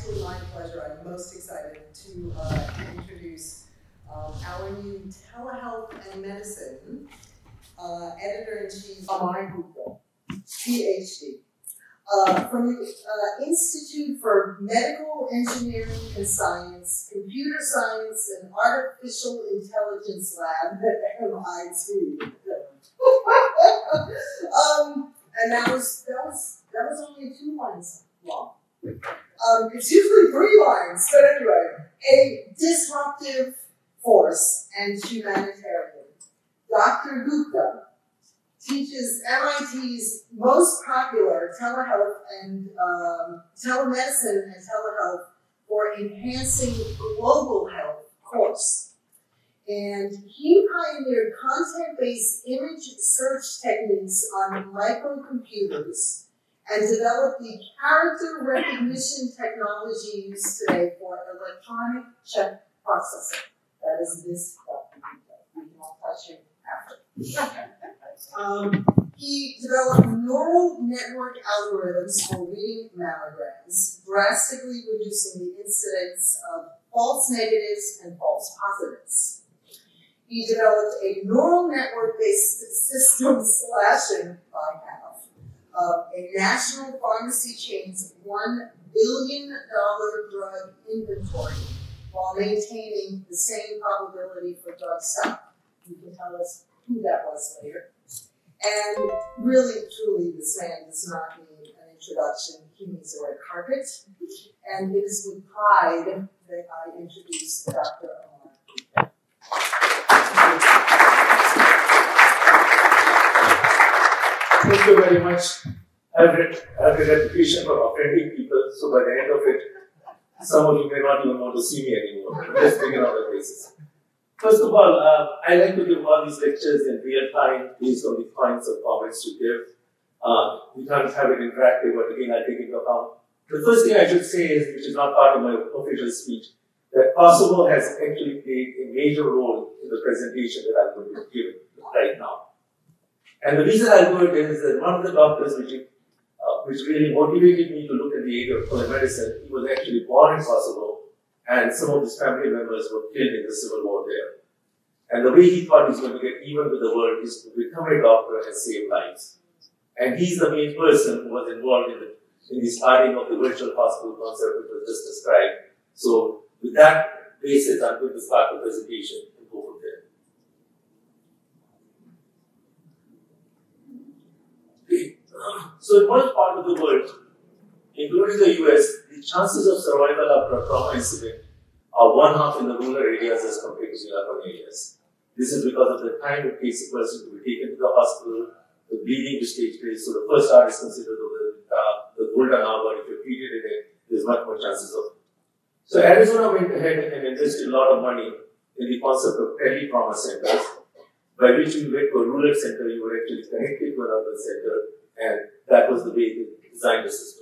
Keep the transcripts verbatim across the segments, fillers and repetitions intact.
absolutely my pleasure. I'm most excited to uh, introduce um, our new telehealth and medicine uh, editor-in-chief, Amar Gupta, P H D, uh, from the uh, Institute for Medical Engineering and Science, Computer Science and Artificial Intelligence Lab at M I T. um, and that was that was that was only two lines long. Um, it's usually three lines, but anyway, a disruptive force and humanitarian. Doctor Gupta teaches M I T's most popular telehealth and um, telemedicine and telehealth for enhancing global health course. And he pioneered content-based image search techniques on microcomputers and developed the character recognition technology used today for electronic check processing. That is this document. We can all touch it after. um, he developed neural network algorithms for reading mammograms, drastically reducing the incidence of false negatives and false positives. He developed a neural network-based system slashing by half of a national pharmacy chain's one billion dollar drug inventory while maintaining the same probability for drug stock. You can tell us who that was later. And really, truly, this man does not need an introduction. He needs a red carpet. And it is with pride that I introduce Doctor Amar. Thank you very much. I've read, I have a reputation for offending people, so by the end of it, some of you may not even want to see me anymore. Let's begin on the basis. First of all, uh, I like to give all these lectures in real time based on the points of comments to give. Uh, we can't have it interactive, but again, I'll take into account. The first thing I should say is, which is not part of my official speech, that Kosovo has actually played a major role in the presentation that I'm going to give right now. And the reason I do it is that one of the doctors which, uh, which really motivated me to look at the area of telemedicine, he was actually born in Kosovo, and some of his family members were killed in the civil war there. And the way he thought he was going to get even with the world is to become a doctor and save lives. And he's the main person who was involved in the, in the starting of the virtual hospital concept which was just described. So with that basis, I'm going to start the presentation and go from there. So in most part of the world, including the U S, the chances of survival after a trauma incident are one half in the rural areas as compared to the urban areas. This is because of the time it takes a person to be taken to the hospital, the bleeding to take place. So the first hour is considered the, uh, the golden hour, but if you're treated in it, there's much more chances of it. So Arizona went ahead and invested a lot of money in the concept of tele-trauma centers, by which you went to a rural center, you were actually connected to an urban center, and that was the way they designed the system.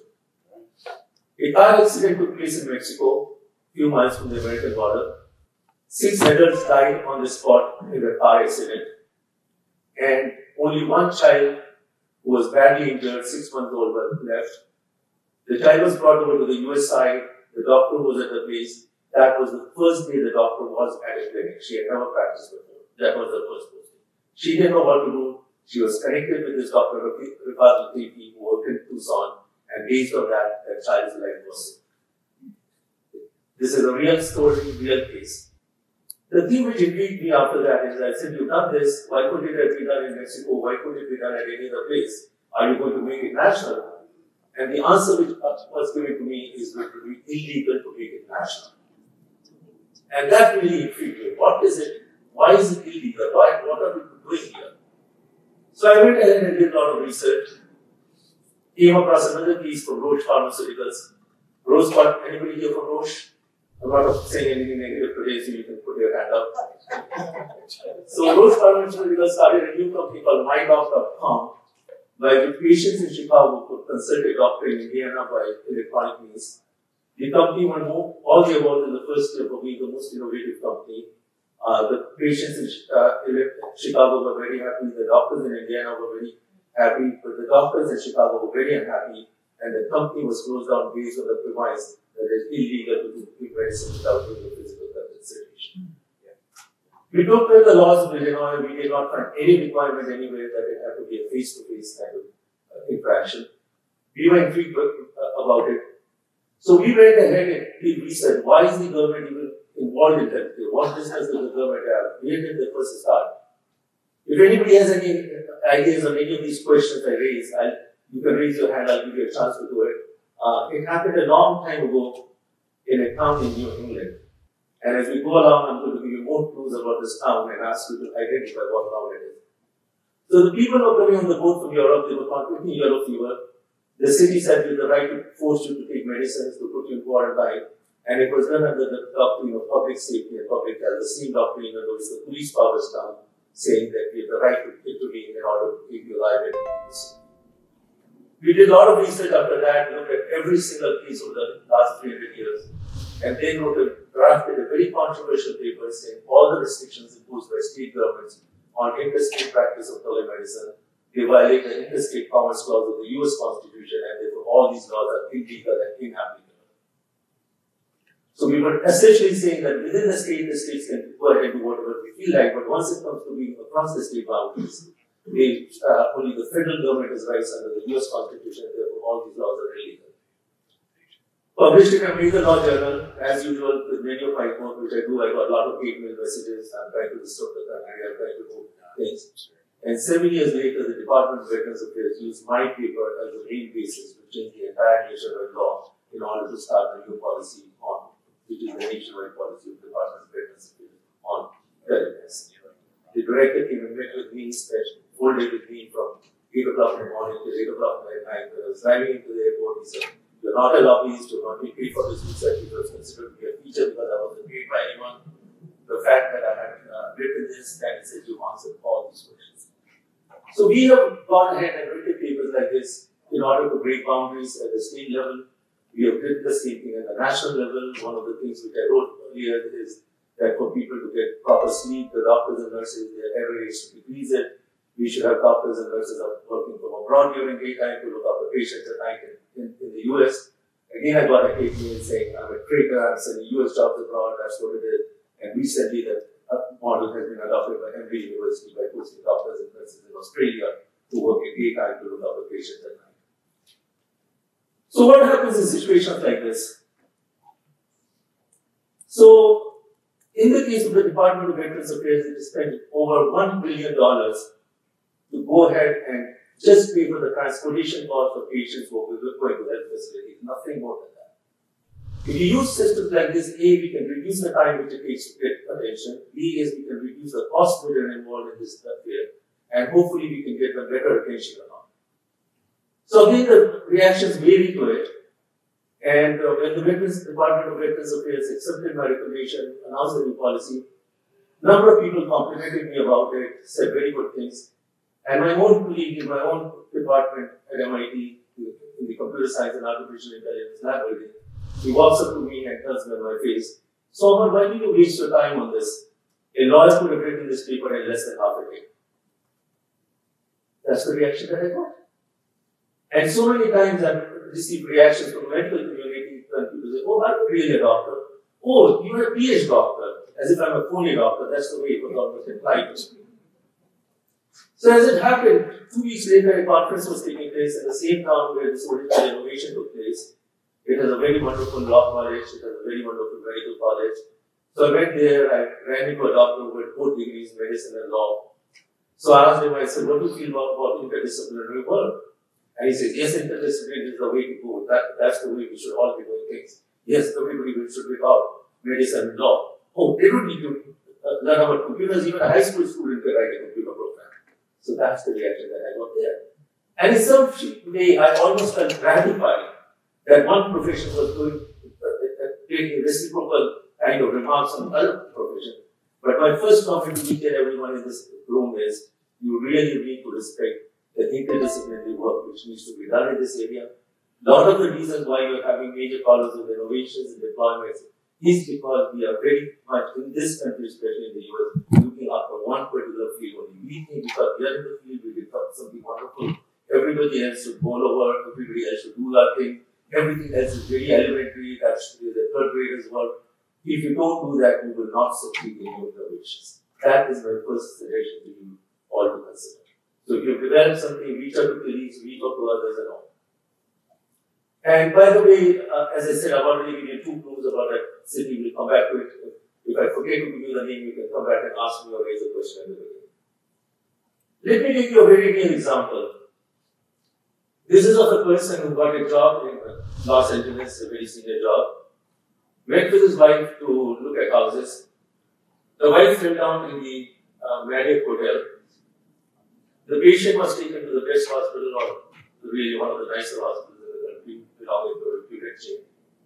A car accident took place in Mexico, a few miles from the American border. Six adults died on the spot in the car accident, and only one child who was badly injured, six months old, was left. The child was brought over to the U S side. The doctor was at the place. That was the first day the doctor was at a clinic. She had never practiced before. That was the first person. She didn't know what to do. She was connected with this doctor, Ricardo Tripi, who worked in Tucson, and based on that, that child's life was saved. This is a real story, real case. The thing which intrigued me after that is, I said, you've done this, why couldn't it have been done in Mexico? Why couldn't it be done at any other place? Are you going to make it national? And the answer which was given to me is going to be illegal to make it national. And that really intrigued me. What is it? Why is it illegal? Why, what are people doing here? So I went ahead and did a lot of research. Came across another piece from Roche Pharmaceuticals. Roche, anybody here from Roche? I'm not saying anything negative today, so you can put your hand up. So Roche Pharmaceuticals started a new company called my doc dot com, by which patients in Chicago could consult a doctor in Indiana by electronic means. The company won all the awards in the first year for being the most innovative company. Uh, the patients in uh, Chicago were very happy. The doctors in Indiana were very happy, but the doctors in Chicago were very unhappy and the company was closed down based on the premise that it's illegal to give medicine without doing the physical consideration. We looked at the laws of Illinois. We did not find any requirement anywhere that it had to be a face-to-face kind of uh, interaction. We were intrigued about it. So we went ahead and did research. Why is the government even involved in healthcare? What business does the government have? Where did the first start? If anybody has any ideas on any of these questions I raised, I'll, you can raise your hand. I'll give you a chance to do it. Uh, it happened a long time ago in a town in New England. And as we go along, I'm going to give you more clues about this town and ask you to identify what town it is. So the people who are coming on the boat from Europe, they were contracting yellow fever. The city said we have the right to force you to take medicines, to put you in quarantine. And it was done under the doctrine of public safety and public health. The same doctrine in other words, the police powers down, saying that we have the right to intervene in order to keep you alive and keep you safe. We did a lot of research after that, looked at every single case over the last three hundred years. And then wrote a, drafted a very controversial paper saying all the restrictions imposed by state governments on interstate practice of telemedicine, they violate the interstate commerce clause of the U S Constitution, and therefore all these laws are illegal and inapplicable. So we were essentially saying that within the state, the states can go ahead and do whatever they feel like, but once it comes to being across the state boundaries, they, uh, only the federal government has rights under the U S Constitution, and therefore all these laws are illegal. Published in a major law journal, as usual with many of my work, which I do, I got a lot of hate mail messages. I'm trying to disturb the country, I'm trying to do things. And seven years later, the Department of Veterans Affairs used my paper as the main basis to change the entire nationwide law in order to start a new policy on, which is the nationwide policy of the Department of Veterans Affairs on telemedicine. The director came and met with me, spent full day with me from eight o'clock in the morning till eight o'clock at night. When I was driving into the airport, he said, "You're not a lobbyist, you're not being paid for this research, it was considered to be a feature because I wasn't paid by anyone. The fact that I had uh, written this, that is, you answered all these questions." So we have gone ahead and written papers like this in order to break boundaries at the state level. We have written the same thing at the national level. One of the things which I wrote earlier is that for people to get proper sleep, the doctors and nurses, their error rates to decrease it. We should have doctors and nurses working from abroad during daytime to look after patients at night in, in, in the U S. Again, I got a hate mail saying I'm a traitor, I'm sending U S jobs abroad, that's what it is. And recently, that model has been adopted by Emory University by posting doctors and nurses in Australia to work in daytime to look after patients at night. So what happens in situations like this? So, in the case of the Department of Veterans Affairs, it spent over one billion dollars to go ahead and just pay for the transportation cost of patients who are going to health facilities, nothing more than that. If you use systems like this, A, we can reduce the time which it takes to get attention. B is we can reduce the cost burden involved in this affair, and hopefully we can get them better attention around. So again, the reactions vary to it. And uh, when the Veterans Department of Veterans Affairs accepted my recommendation, announced the new policy, a number of people complimented me about it, said very good things. And my own colleague in my own department at M I T, in the Computer Science and Artificial Intelligence lab building, he walks up to me and tells me on my face, "So, Amar, why did you waste your time on this? A lawyer could have written this paper in less than half a day." That's the reaction that I got. And so many times I've received reactions from the medical community when people say, "Oh, I'm really a doctor. Oh, you're a P H doctor," as if I'm a phony doctor. That's the way it was almost implied to me. So as it happened, two weeks later, a conference was taking place in the same town where this original innovation took place. It has a very wonderful law college. It has a very wonderful medical college. So I went there. I ran into a doctor who had four degrees in medicine and law. So I asked him, I said, "What do you feel about, about interdisciplinary work?" And he says, "Yes, interdisciplinary is the way to go. That, that's the way we should all be doing things. Yes, everybody should be about medicine and law. Oh, they don't need to uh, learn about computers. Even a high school student can write a computer program." So that's the reaction that I got there. And in some way, I almost felt gratified that one profession was doing, uh, taking reciprocal kind of remarks on other profession. But my first comment to each and everyone in this room is, you really need to respect the interdisciplinary work which needs to be done in this area. A lot of the reasons why you're having major problems with innovations and deployments is because we are very much in this country, especially in the U S, looking after one particular field only. We think because we are in the field, we did something wonderful. everybody else should roll over, everybody else should do that thing, everything else is very elementary, that should be the third graders' work. If you don't do that, you will not succeed in your innovations. That is my first suggestion to you all to consider. So if you develop something, reach out to colleagues, reach out to others and all. And by the way, uh, as I said, I've already given you two clues about that city. We'll come back to it. If I forget to give you the name, you can come back and ask me or raise a question in the beginning. Let me give you a very real example. This is of a person who got a job in Los Angeles, a very senior job. Went with his wife to look at houses. The wife fell down in the uh, Marriott Hotel. The patient was taken to the best hospital, or really one of the nicer hospitals in the country, belonging to a reputed chain.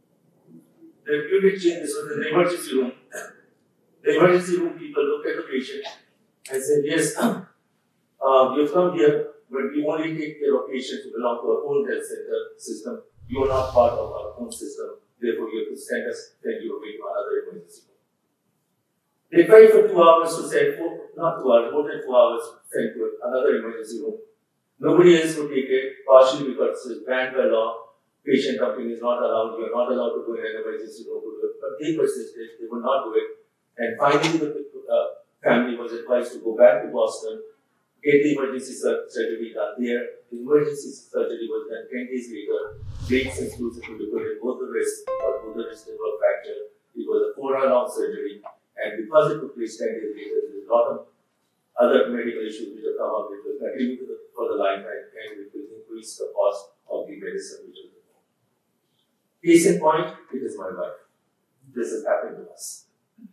The reputed chain, this was in the emergency room. The emergency room people looked at the patient and said, yes, uh, you've come here, but we only take care of patients who belong to our own health center system. You are not part of our own system. Therefore, you have to send us, send you away to another emergency room. They tried for two hours to send, four, not two hours, more than two hours to send to another emergency room. Nobody else would take it, partially because it's banned by law. Patient dumping is not allowed. You are not allowed to go in an emergency room to do it. But they persisted, they would not do it. And finally, the uh, family was advised to go back to Boston, get the emergency sur surgery done there. The emergency surgery was done ten days later. Plates and screws had to be put in both the wrists, or both the wrists were fractured. It was a four-hour long surgery. And because it took place ten days later, there is a lot of other medical issues which have come up which will continue to the, for the lifetime and which will increase the cost of the medicine which is involved. Case in point, it is my wife. This has happened to us.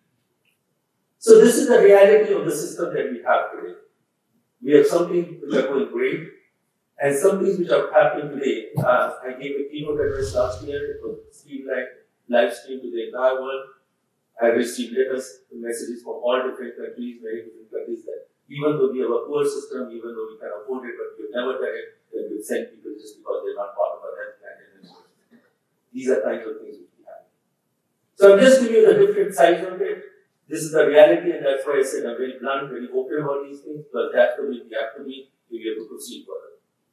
So this is the reality of the system that we have today. We have some things which are going great, and some things which are happening today. Uh, I gave a keynote address last year. It was streamlined, live streamed to the entire world. I received letters, messages from all different countries, many different countries that even though we have a poor system, even though we can afford it, but we've never done it, then we'll send people just because they're not part of our health plan. These are kinds of things which we have. So I'm just giving you the different sides of it. This is the reality, and that's why I said I'm very blunt, very open about these things, but that's the way we have to be if we have to proceed further.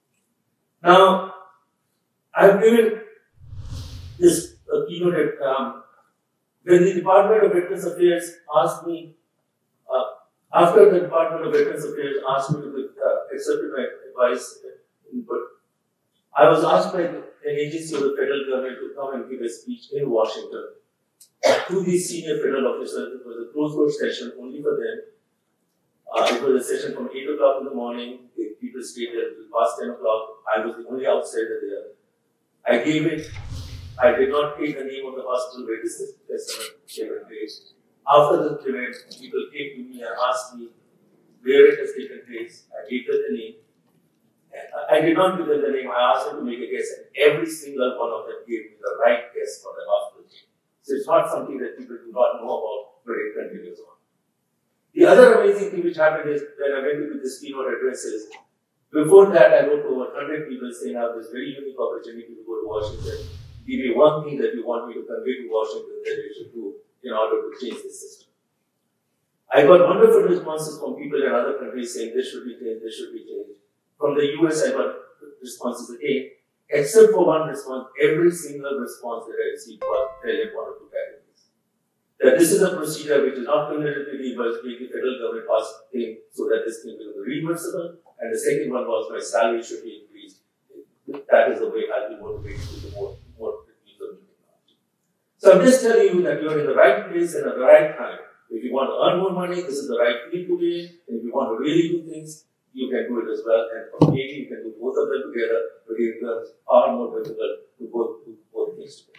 Now, I've given this uh, keynote at, um, when the Department of Veterans Affairs asked me, uh, after the Department of Veterans Affairs asked me to uh, accept my advice input, I was asked by an agency of the federal government to come and give a speech in Washington to these senior federal officers. It was a closed-door session only for them. Uh, it was a session from eight o'clock in the morning. The people stayed there until past ten o'clock. I was the only outsider there. I gave it. I did not take the name of the hospital where this taken place. After the event, people came to me and asked me where it has taken place. I gave them the name. I did not give them the name. I asked them to make a guess, and every single one of them gave me the right guess for the hospital name. So it's not something that people do not know about, but it continues on. The other amazing thing which happened is when I went to this keynote addresses, before that I wrote to over one hundred people saying I have this very unique opportunity to go to Washington. Give me one thing that you want me to convey to Washington that you should do in order to change the system. I got wonderful responses from people in other countries saying this should be changed, this should be changed. From the U S, I got responses again, except for one response. Every single response that I received was very important to carry this. That this is a procedure which is not cumulatively reimbursed, the federal government passed thing so that this thing will be reimbursable. And the second one was my salary should be increased. That is the way I'll be motivated to do more, more use of technology. So I'm just telling you that you're in the right place and at the right time. If you want to earn more money, this is the right field to be in. And if you want to really do things, you can do it as well, and maybe you can do both of them together, but it becomes far more difficult to both do both things together.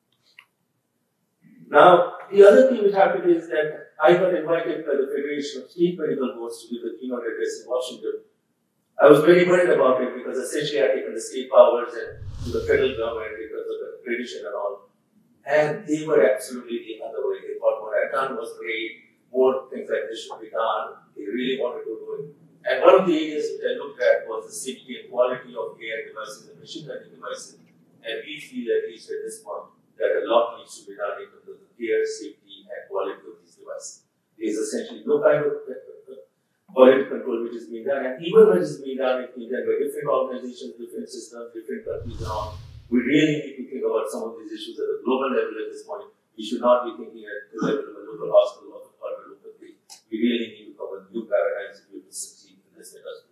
Now, the other thing which happened is that I got invited by the Federation of State Medical Boards to give a keynote address in Washington. I was very worried about it because essentially I had taken the state powers and to the federal government because of the tradition and all. And they were absolutely the other way. They thought what I had done was great, more things like this should be done. They really wanted to do it. And one of the areas that I looked at was the safety and quality of A I devices and machine learning devices. And we feel, at least at this point, that a lot needs to be done in terms of the care, safety, and quality of these devices. There is essentially no kind of quality control which is being done. And even when it's being done, it's being done by different organizations, different systems, different countries and all. We really need to think about some of these issues at a global level at this point. We should not be thinking at the level of a local hospital or a local thing. We really need to cover new paradigms if we will succeed in this industry.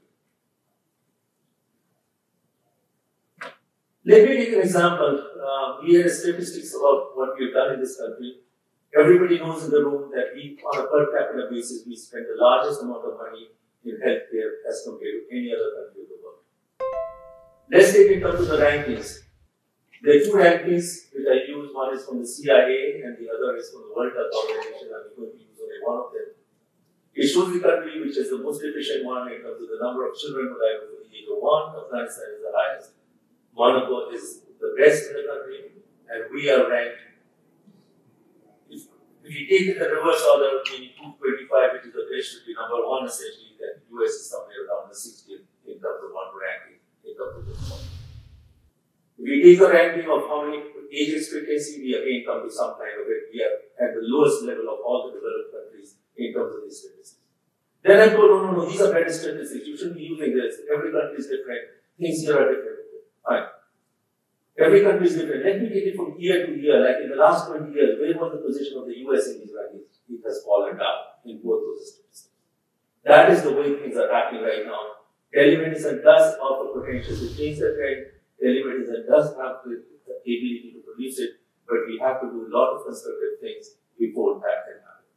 Let me take an example. Uh, we had statistics about what we have done in this country. Everybody knows in the room that we, on a per capita basis, we spend the largest amount of money in healthcare as compared to any other country of the world. Let's take it up to the rankings. There are two rankings which I use. One is from the C I A and the other is from the World Health Organization. I'm going to use only one of them. It shows the country which is the most efficient one in terms of the number of children who die before the age of one. Afghanistan is the highest. Monaco is the best in the country, and we are ranked. If, if you take it in the reverse order, meaning two twenty-five, which is the best, should be number one essentially, then U S is somewhere around the sixtieth in terms of one ranking in terms of this one. If we take the ranking of how many age expectancy, we again come to some kind of it. We are at the lowest level of all the developed countries in terms of these statistics. Then I go, no, no, no, these are better statistics. You shouldn't be using this. Every country is different. Things here are different. Fine. Every country is different. Let me take it from year to year. Like in the last twenty years, where was the position of the U S in these rankings? It has fallen down in both those statistics. That is the way things are happening right now. Telemedicine does offer potential to change the trend. Telemedicine does have the ability to produce it, but we have to do a lot of constructive things before that can happen.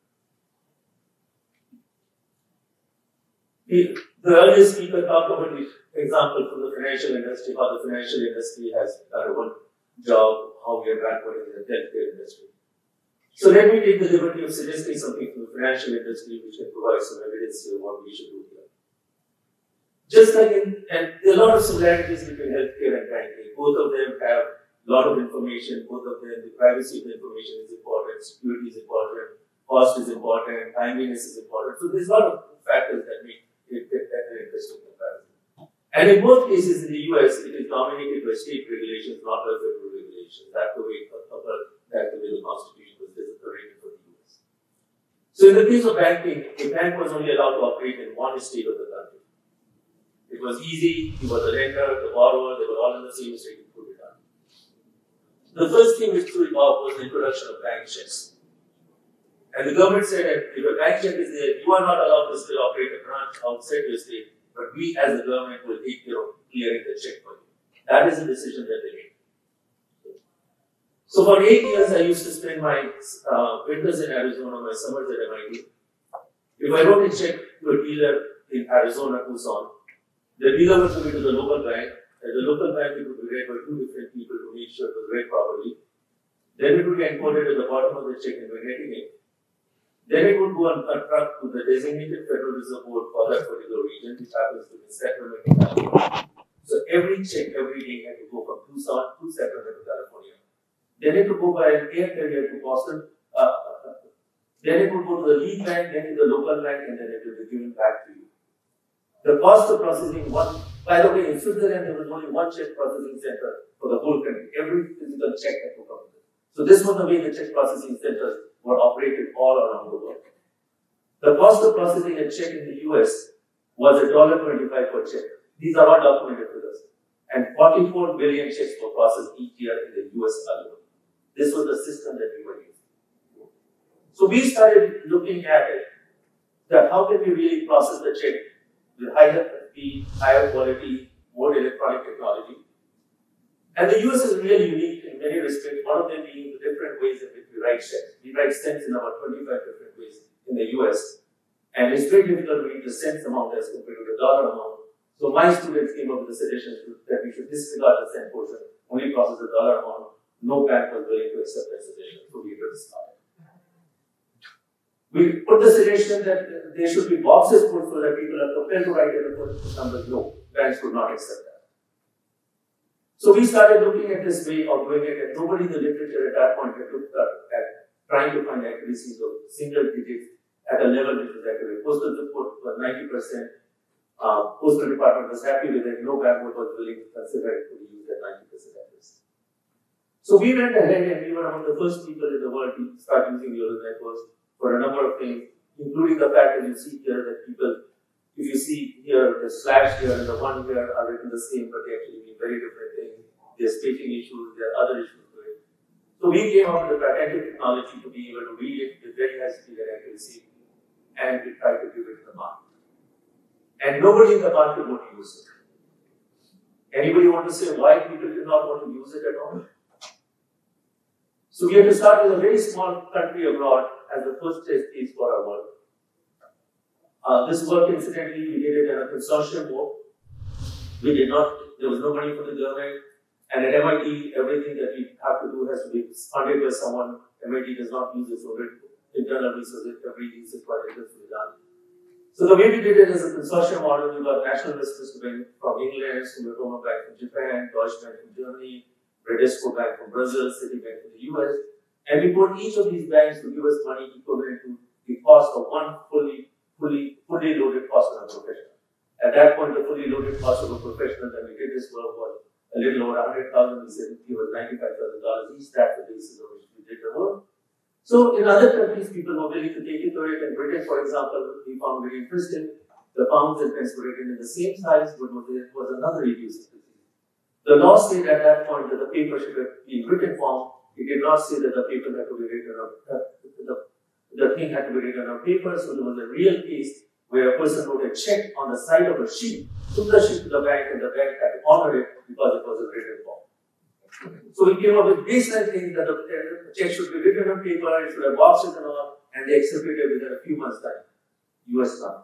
The earlier speaker talked about the example from the financial industry, how the financial industry has done a good job, how we are backward in the healthcare industry. So let me take the liberty of suggesting something from the financial industry which can provide some evidence of what we should do here. Just like in, and there are a lot of similarities between healthcare and banking. Both of them have a lot of information, both of them, the privacy of the information is important, security is important, cost is important, timeliness is important. So there's a lot of factors that make it an interesting comparison. And in both cases in the U S, it is dominated by state regulations, not by federal regulations. That's the way, that's the way the Constitution was written for the U S. So in the case of banking, a bank was only allowed to operate in one state of the country. It was easy, you were the lender, the borrower, they were all in the same state, you could be done. The first thing which threw it off was the introduction of bank checks. And the government said that if a bank check is there, you are not allowed to still operate a branch outside your state, but we as the government will take care of clearing the check for you. That is the decision that they made. So for eight years, I used to spend my uh, winters in Arizona, my summers at M I T. If I wrote a check to a dealer in Arizona, Tucson, the dealer would give it to the local bank, and the local bank it would be read by two different people to make sure it was read properly. Then it would be encoded at the bottom of the check and we're getting it. Then it would go on a truck to the designated Federal Reserve Board for that particular region, which happens to be Sacramento, California. So every check every day had to go from Tucson to Sacramento, California. Then it would go by an air carrier to Boston. Uh, then it would go to the lead bank, then to the local bank, and then it would be given back to you. The cost of processing one, by the way, in Switzerland, there was only one check processing center for the whole country. Every physical check had to come with it. So this was the way the check processing centers were operated all around the world. The cost of processing a check in the U S was one dollar twenty-five per check. These are all documented with us. And forty-four billion checks were processed each year in the U S alone. This was the system that we were using. So we started looking at it, that how can we really process the check with higher speed, higher quality, more electronic technology. And the U S is really unique in many respects, one of them being the different ways in which we write checks. We write cents in about twenty-five different ways in the U S. And it's very difficult to read the cents amount as compared to the dollar amount. So my students came up with the suggestion that we should disregard the cent portion, only process the dollar amount. No bank was willing to accept that suggestion, so we just started. We put the suggestion that there should be boxes put so that people are compelled to write in the numbers. No, banks could not accept that. So we started looking at this way of doing it, and nobody in the literature at that point had looked at trying to find accuracies of single digits at a level which was accurate. Postal report was ninety percent. Uh, Postal Department was happy with it. No bank was willing to consider it to be used at ninety percent accuracy. So we went ahead and we were among the first people in the world to start using neural networks for a number of things, including the fact that you see here that people If you see here, the slash here and the one here are written the same, but they actually mean very different things. There's spacing issues, there are other issues with it. So we came up with a patented technology to be able to read it with very high speed and accuracy, and we tried to give it to the market. And nobody in the market would use it. Anybody want to say why people did not want to use it at all? So we had to start with a very small country abroad as the first test case for our work. Uh, this work, incidentally, we did it in a consortium mode. We did not, there was no money from the government. And at M I T, everything that we have to do has to be funded by someone. M I T does not use its own internal resources, every research project has to be done. So the way we did it is a consortium model. We got national investors from England, Sumitomo Bank from Japan, Deutsche Bank from Germany, Bradesco Bank from Brazil, Citibank from the U S. And we put each of these banks to give us money equivalent to the cost of one fully, fully, fully loaded cost of a professional. At that point, the fully loaded cost of a professional that we did this work was a little over one hundred thousand dollars. We said it was ninety-five thousand dollars each. That's the basis on which we did the work. So in other countries, people were willing to take it to it. In Britain, for example, we found very interesting. The pounds and pence were written in the same size, but it was another reducing disease. The law said at that point that the paper should be in written form. It did not say that the paper had to be written on uh, the, the thing had to be written on paper. So there was a real case where a person wrote a check on the side of a sheet, took the sheet to the bank, and the bank had to honor it because it was a written form. So we came up with baseline thing that the check should be written on paper, it should have boxes and all, and they accepted it within a few months' time. U S government.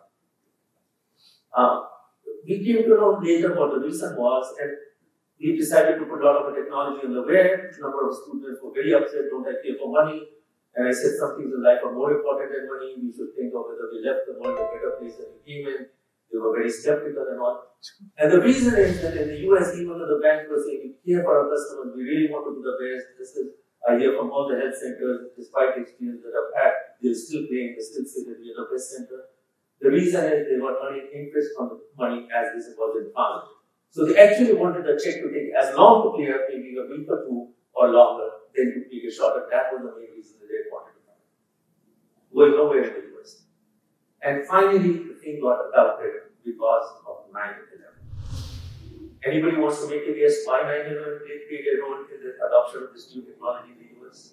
Uh, we came to know later what the reason was, and we decided to put a lot of technology on the web. A number of students were very upset, don't I care for money? And I said some things in life are more important than money. We should think of whether we left the world a better place than we came in. They were very skeptical and all. And the reason is that in the U S, even though the banks were saying, we care for our customers, we really want to do the best. This is, I hear from all the health centers, despite the experience that I've had, they're still paying, they still say that we are the best center. The reason is they were earning interest on the money as this was in pounds. So they actually wanted the check to take as long to clear, maybe a week or two or longer, than to take a shorter. That was the main reason that they wanted to come. Going nowhere in the U S. And finally, the thing got adopted because of nine eleven. Anybody wants to make a guess why nine eleven played a role in the adoption of this new technology in the U S?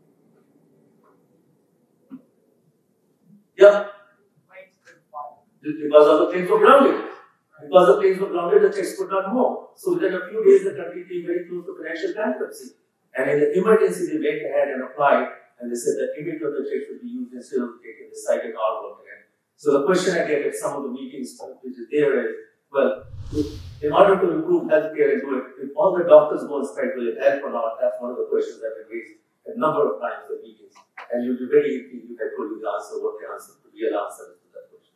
Yeah? Because of the planes were grounded. Because the planes were grounded, the checks could not move. So within a few days, the country came very close to financial bankruptcy. And in the emergency, they went ahead and applied, and they said that image of the check should be used instead of taking the cited our work again. So the question I get at some of the meetings, which is there is, well, in order to improve healthcare and do it, if all the doctors go on strike, will it help or not? That's one of the questions that have been raised a number of times in meetings. And you'll be very happy if I told you the answer, what the answer, the real answer is to that question.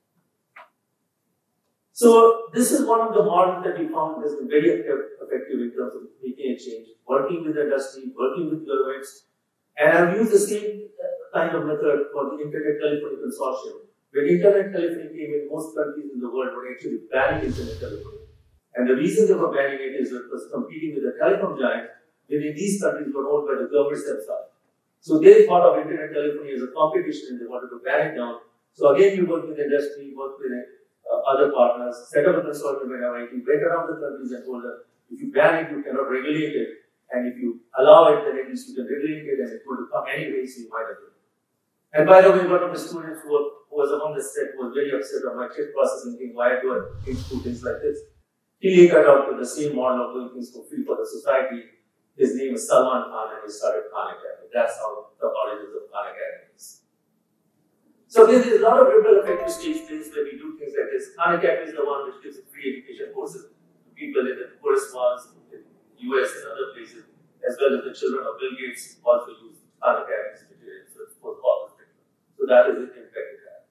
So this is one of the models that we found has been very effective in terms of making a change, working with the industry, working with governments. And I've used the same kind of method for the Internet Telephony Consortium. When Internet telephony came in, most countries in the world were actually banning Internet telephony. And the reason they were banning it is it was competing with the telecom giants, wherein these countries were owned by the governments themselves. So they thought of Internet telephony as a competition and they wanted to ban it down. So again, we worked with industry, worked with uh, other partners, set up a consortium at M I T, went around the countries and told them, if you ban it, you cannot regulate it. And if you allow it, then at least you can regulate it and it will come anyway, so you might have to. And by the way, one of the students who, were, who was among the set was very upset on my check processing thing, why do I do things like this? He later adopted the same model of doing things for free for the society. His name is Salman Khan and he started Khan Academy. That's how the origins of Khan Academy is. So there is a lot of ripple effect to stage things when we do things like this. Khan Academy is the one which gives free education courses to people in the poorest ones in the U S and other places, as well as the children of Bill Gates also use Khan Academy materials for all. So that is the impact it has.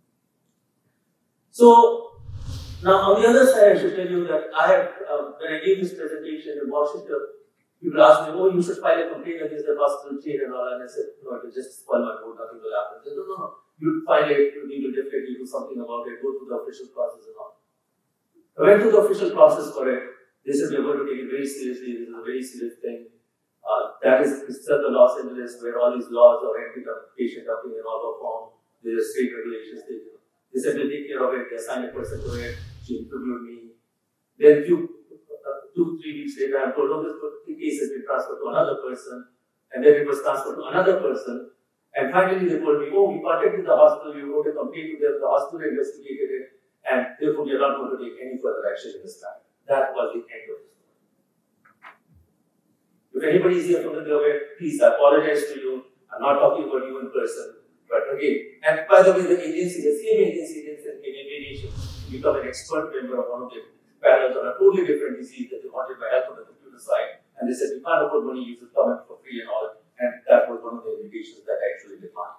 So now on the other side, I should tell you that I have, uh, when I gave this presentation in Washington, people asked me, oh, you should file a complaint against the hospital chain and all, and I said, no, it will just spoil my mood, nothing will happen. They said, no, no, no, you file it, we will definitely do something about it, go through the official process and all. I went through the official process for it. They said, we're going to take it very seriously, this is a very serious thing. Uh, that is itself the Los Angeles where all these laws are anti-patient dumping and all are formed. There are state regulations taken. They said, we'll take care of it. They assigned a person to it. She interviewed me. Then few, uh, two, three weeks later, I'm told, oh, this case has been transferred to another person. And then it was transferred to another person. And finally, they told me, oh, we contacted the hospital, we wrote a complaint to them, the hospital investigated it, and therefore we are not going to take any further action in this matter. That was the end of the story. If anybody is here from the government, please, I apologize to you. I'm not talking about you in person. But again, and by the way, the agency, the same agency, in aviation, become an expert member of one of the panels on a totally different disease that they wanted my help on the computer side. And they said, we can't afford money, you should come in for free and all. And that was one of the invitations that I actually declined.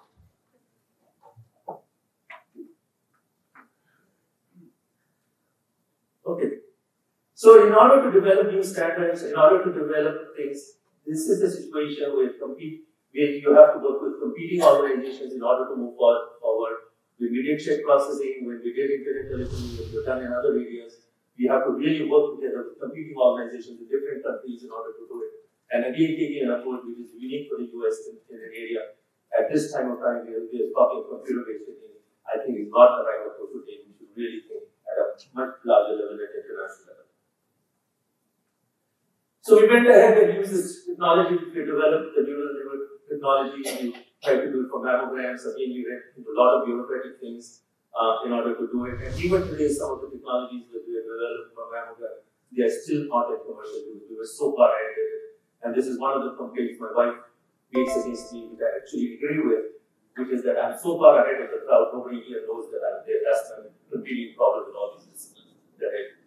Okay. So in order to develop new standards, in order to develop things, this is the situation where compete, where you have to work with competing organizations in order to move forward. When we did check processing, when we did internet telephony, when we've done in other areas, we have to really work together with competing organizations in different countries in order to do it. And again, taking an approach which is unique for the U S in, in an area. At this time of time, we are, we are talking computer-based thinking. I think it's not the right approach to take. We should really think at a much larger level, at international level. So we went ahead and used this technology. We developed the neural network technology. We tried to do it for mammograms. Again, we went into a lot of bureaucratic things uh, in order to do it. And even today, some of the technologies that we have developed for mammogram, they are still not in commercial use. We were so far ahead of it. And this is one of the complaints my wife makes against me, which I actually agree with, which is that I'm so far ahead of the crowd, nobody here knows that I'm there. That's my competing problem with all these disciplines that I do.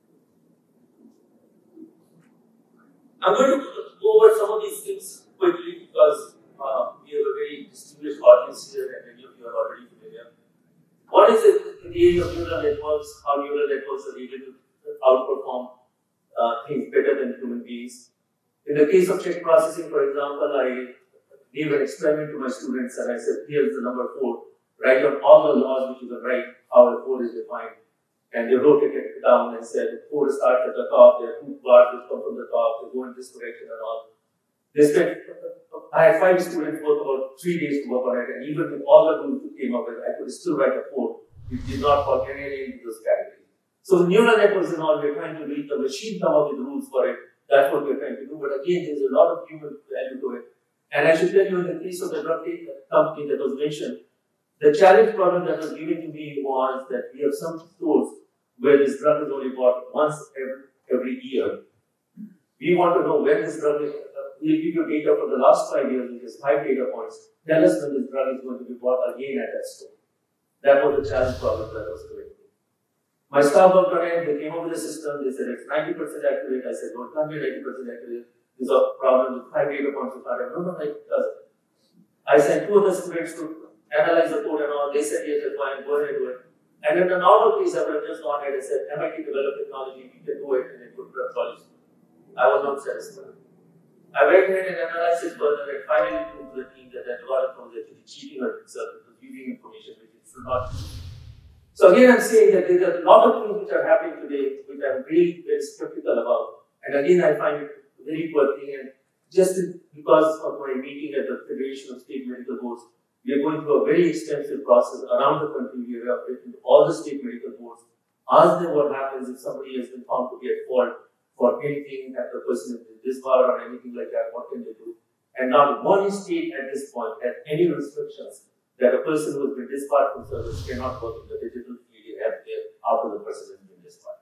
I'm going to go over some of these things quickly because uh, we have a very distinguished audience here and many of you are already familiar. One is in the area of neural networks, how neural networks are able to outperform uh, things better than human beings. In the case of check processing, for example, I gave an experiment to my students and I said, here's the number four. Write down all the laws which you can write, how the four is defined. And they wrote it down and said, four starts at the top, there are two bars which come from the top, they go in this direction and all. They spent, I had five students work about three days to work on it, and even with all the rules that came up with, I could still write a four, which did not fall any into those categories. So neural networks and all, we're trying to read the machine come up with rules for it. That's what we're trying to do. But again, there's a lot of human value to it. And I should tell you, in the case of the drug company that was mentioned, the challenge problem that was given to me was that we have some stores where this drug is only bought once every, every year. We want to know when this drug is, uh, we'll give you data for the last five years, which is five data points. Tell us when this drug is going to be bought again at that store. That was the challenge problem that was given. My staff worked on it, they came up with a system, they said it's ninety percent accurate. I said, no, it can't be ninety percent accurate. There's a problem with five data points of R M. No, no, no, it doesn't. I sent two of the students to analyze the code and all. They said, yes, that's fine, go ahead and do it. And in the normal case, I would have just gone ahead and said, M I T developed technology, we can do it, and it would have solved. I was not satisfied. I went ahead and analyzed it further and finally proved to the team that that algorithm was actually cheating on itself. It was using information which it should not use. So again, I'm saying that there are a lot of things which are happening today, which I'm really very skeptical about. And again, I find it a very poor thing. And just because of my meeting at the Federation of State Medical Boards, we are going through a very extensive process around the country. We are operating to all the state medical boards. Ask them what happens if somebody has been found to be at fault for anything that the person is disbarred or anything like that. What can they do? And not one state at this point has any restrictions that a person who has been disbarred from service cannot work in the digital field in healthcare after the person has been disbarred.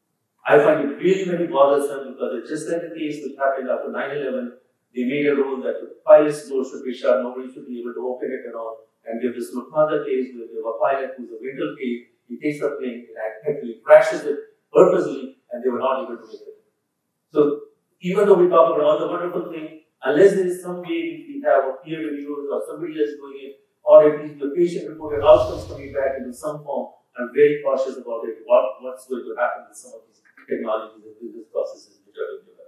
I find it really very bothersome because it's just like the case which happened after nine eleven. They made a rule that the pilot's door should be shut, nobody should be able to open it and all. And we have this Lufthansa case where we have a pilot who's a window case, he takes the plane and actually crashes it purposely, and they were not able to make it. So even though we talk about all the wonderful things, unless there is some way we have a peer review or somebody else doing it, or at least the patient reported outcomes coming back into some form, I'm very cautious about it. What, what's going to happen with some of these technologies and business processes which are being developed.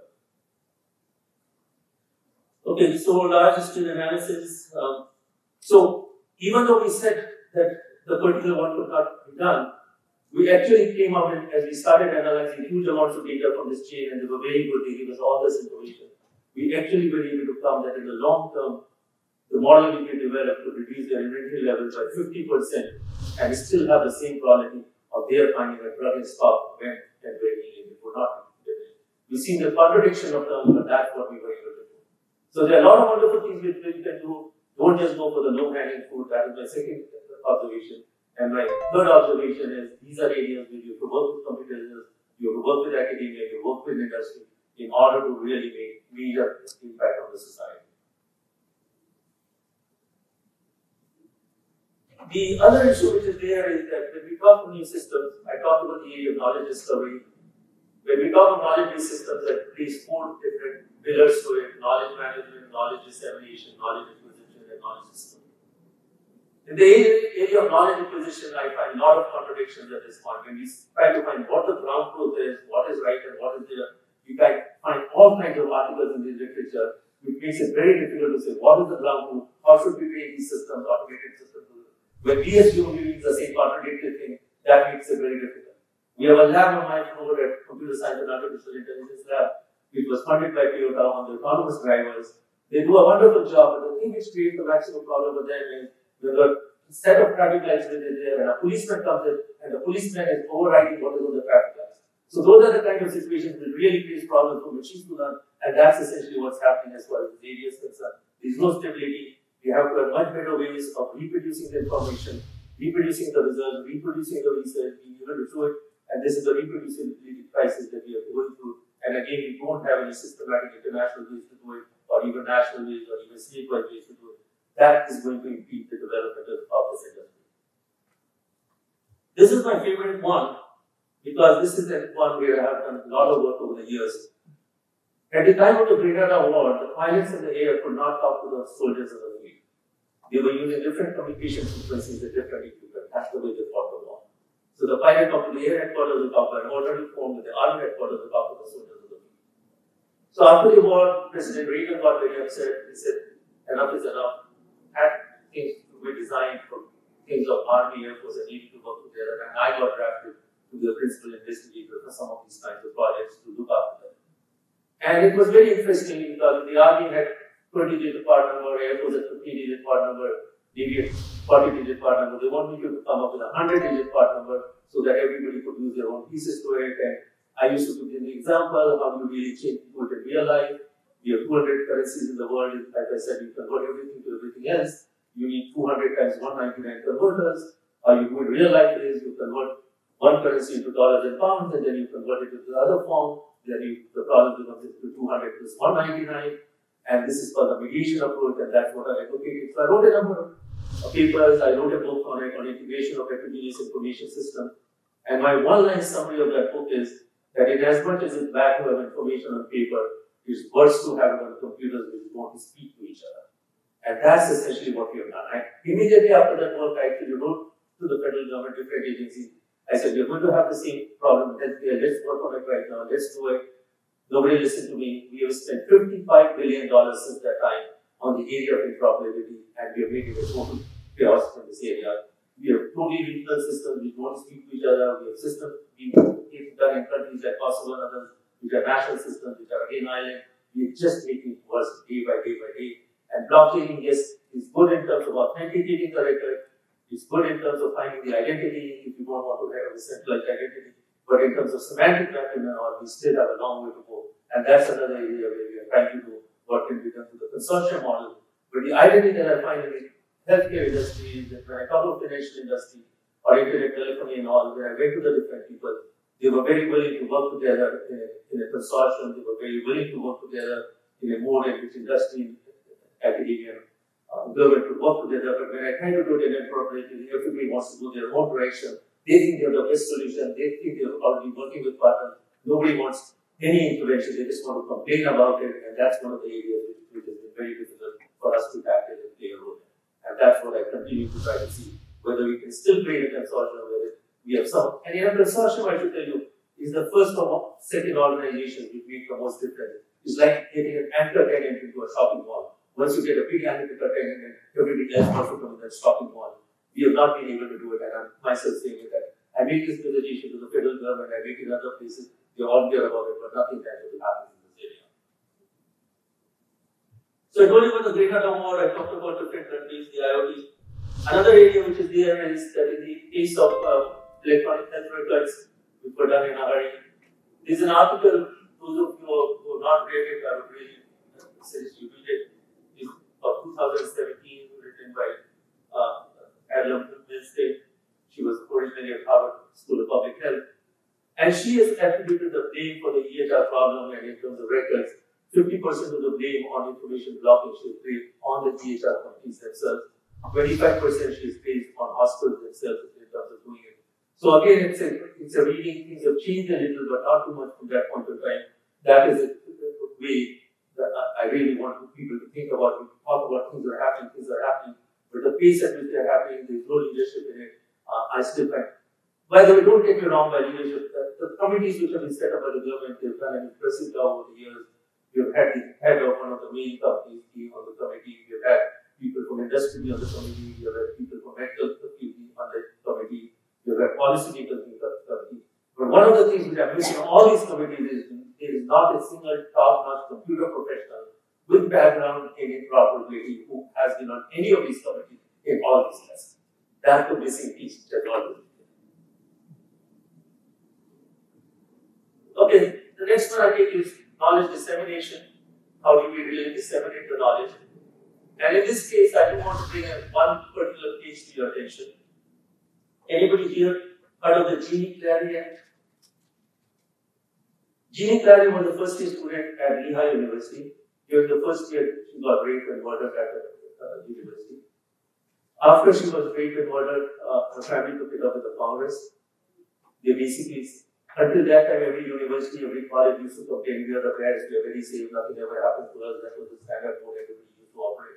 Okay, so large scale analysis. Um, so even though we said that the particular one could not be done, we actually came out and as we started analyzing huge amounts of data from this chain, and they were very good. They gave us all this information. We actually were able to come that in the long term, the model we can develop to reduce their inventory levels by fifty percent and still have the same quality of their finding a drug in stock when and where it would not be. We've seen the contradiction of terms, but that's what we were able to do. So there are a lot of wonderful things which we can do. Don't just go for the low-hanging fruit. That is my second observation. And my third observation is these are areas where you have to work with competitors, you have to work with academia, you work with industry in order to really make major impact on the society. The other issue which is there is that when we talk of new systems, I talk about the area of knowledge discovery. When we talk of knowledge-based systems, there are at least four different pillars to it: knowledge management, knowledge dissemination, knowledge acquisition, and knowledge system. In the area of knowledge acquisition, I find a lot of contradictions at this point. When we try to find what the ground truth is, what is right and what is there, we can find all kinds of articles in the literature, which makes it very difficult to say what is the ground truth, how should we make these systems, automated systems. When we as human beings are saying contradictory things, that makes it very difficult. We have a lab on my floor at Computer Science and Artificial Intelligence Lab, which was funded by Toyota on the autonomous drivers. They do a wonderful job, but the thing which creates the maximum problem for them is when the set of traffic lights that is there and a policeman comes in and the policeman is overriding what is on the traffic lights. So those are the kind of situations that really create problems for machines to learn, and that's essentially what's happening as far as the area is concerned. There's no stability. We have to have much better ways of reproducing the information, reproducing the results, reproducing the research, being able to show it, and this is the reproducibility crisis that we are going through. And again, we don't have any systematic international ways to do it, or even national ways, or even statewide ways to do it. That is going to impede the development of this industry. This is my favorite one, because this is the one where I have done a lot of work over the years. At the time of the Grenada War, the pilots in the air could not talk to the soldiers in the field. They were using different communication frequencies and different equipment. That's the way they fought the war. So the pilot talked to the air headquarters of the an orderly form with the army headquarters of the the soldiers of the field. So after the war, President Reagan got very upset. He said, enough is enough. Had things to be designed for things of Army, Air Force, and Navy to work together. And I got drafted to be a principal investigator for some of these kinds of projects to look after them. And it was very interesting because the Army had twenty digit part number, Air Force had fifty digit part number, Navy had forty digit part number. They wanted me to come up with a one hundred digit part number so that everybody could use their own pieces to it. And I used to give the example of how you really change people in real life. We have two hundred currencies in the world. Like I said, you convert everything to everything else. You need two hundred times one ninety-nine converters. How you do in real life is you convert one currency into dollars and pounds, and then you convert it to the other form. Then you, the problem becomes to two hundred plus one ninety-nine. And this is called the mediation approach, and that's what I advocated. So I wrote a number of papers. I wrote a book on it, on integration of heterogeneous information system. And my one-line summary of that book is that in as much as it's bad to have information on paper, it's worse to have it on computers which don't speak to each other. And that's essentially what we have done. I, immediately after that work, I actually wrote to the federal government, different agencies. I said, we're going to have the same problem. Let's work on it right now. Let's do it. Nobody listened to me. We have spent fifty-five billion dollars since that time on the area of interoperability, and we have made it a total chaos in this area. We have totally regional systems which don't speak to each other. We have systems being done in countries like Kosovo and others, which are national systems, which are again island. We are just making it worse day by day by day. And blockchaining, yes, is good in terms of authenticating the record. It's good in terms of finding the identity if you don't want to have a centralized identity. But in terms of semantic mapping and all, we still have a long way to go. And that's another area where we are trying to do what can be done through the consortium model. But the irony that I find in the healthcare industry is that when I talk about financial industry or internet telephony and all, when I went to the different people, they were very willing to work together in a, in a consortium. They were very willing to work together in a mode in which industry, academia, uh, government to work together. But when I try to do it in interoperability, everybody wants to go their own direction. They think they have the best solution. They think they're already working with partners. Nobody wants any intervention. They just want to complain about it. And that's one of the areas which, which has been very difficult for us to tackle and play a role in. And that's what I continue to try to see, whether we can still create a consortium where we have some. And in a consortium, I should tell you, is the first or second organization which makes the most difference. It's like getting an anchor tenant into a shopping mall. Once you get a big anchor tenant, and everybody else wants to come in that shopping mall. We have not been able to do it, and I'm myself saying it that I make this presentation to the federal government, I make it in other places, they all hear about it, but nothing tangible happens in this area. So I told you about the Greta Award, I talked about different countries, the IoT. Another area which is there is that in the case of uh, electronic health records, which were done in a hurry. There's an article, those of you who are not read it, I would really suggest you read it. It's of two thousand seventeen, written by uh, Adela Milstein. She was originally at Harvard School of Public Health. And she has attributed the blame for the E H R problem and in terms of records, fifty percent of the blame on information blocking she has placed on the E H R companies themselves. twenty-five percent she has placed on hospitals themselves in terms of doing it. So again, it's a, it's a reading, things have changed a little, but not too much from that point of time. That is a, a way that I really want people to think about. We talk about things that are happening, things that are happening, but the pace at which they're happening, there's no leadership in it. Uh, I still find. By the way, don't take me wrong by leadership. The, the committees which have been set up by the government, they've done an impressive job over the years. We've had the head of one of the main companies being on the committee. We've had people from industry on the committee. We've had people from medical field on the committee. We've had policymakers in the committee. But one of the things which I'm missing in all these committees is there is not a single top-notch computer professional with background in interoperability who has been on any of these committees in all these tests. That's the missing piece that all. Okay, the next one I take is knowledge dissemination. How do we really disseminate the knowledge? And in this case, I do want to bring one particular case to your attention. Anybody here heard of the Jeannie Clary Act? Jeannie Clary was the first year student at Lehigh University. During the first year, she got raped and murdered at the uh, university. After she was raped and murdered, uh, her family took it up with the Congress. They basically, until that time, every university, every college used to complain, we are the best, we are very safe, nothing ever happens to us. That was the standard mode everybody used to operate.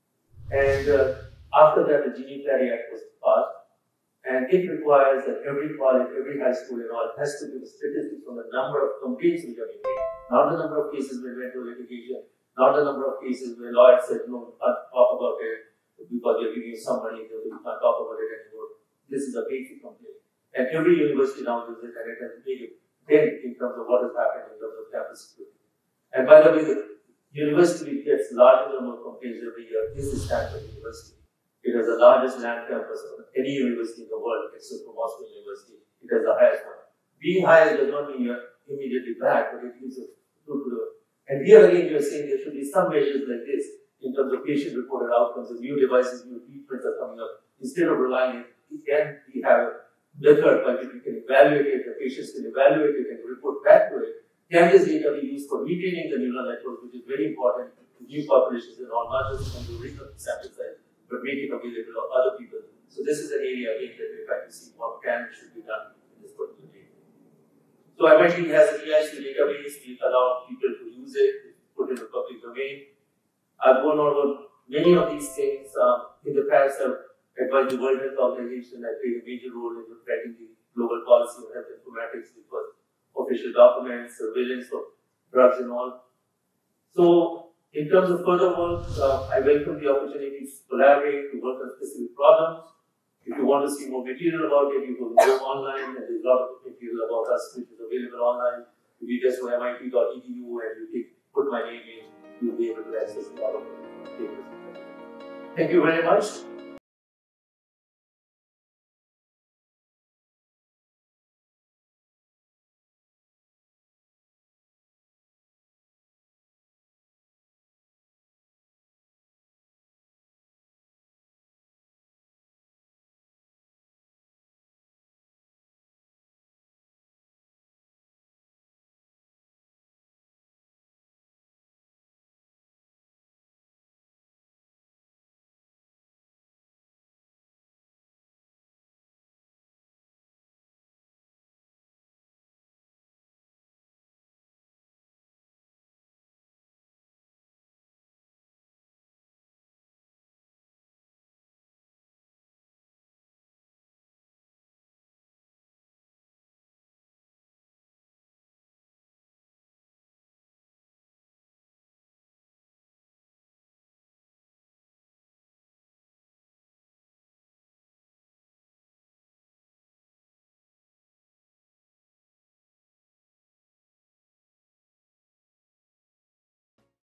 And uh, after that, the Jeannie Clary Act was passed. And it requires that every college, every high school and all has to give statistics on the number of complaints which have been made. Not the number of cases where went to litigation, not the number of cases where lawyers said, no, we can't talk about it because you're giving you some money, we can't talk about it anymore. This is a basic complaint. And every university now does it, and it has made a dent in terms of what has happened in terms of campus security. And by the way, the university gets larger number of complaints every year. This is Stanford University. It has the largest land campus of any university in the world, except for Moscow University. It has the highest one. Being higher does not mean you're immediately bad, but it gives a good to the. And here again, you're saying there should be some measures like this in terms of patient-reported outcomes, and new devices, new treatments are coming up. Instead of relying on it, can we have a method by which we can evaluate it, the patients can evaluate it and report back to it. Can this data be used for retaining the neural network, which is very important to new populations and all, not just from the original sample size, but make it available to other people. So this is an area again that we're trying to see what can and should be done in this particular area. So M I T has an E I C database. We allow people to use it, put it in the public domain. I've gone over many of these things. Um, in the past, I've advised the World Health Organization. I played a major role in writing the global policy on health informatics, which was official documents, surveillance of drugs and all. So, in terms of further work, uh, I welcome the opportunity to collaborate, to work on specific problems. If you want to see more material about it, you can go online, and there's a lot of material about us which is available online. If you just go M I T dot E D U and you take, put my name in, you'll be able to access a lot of papers. Thank you very much.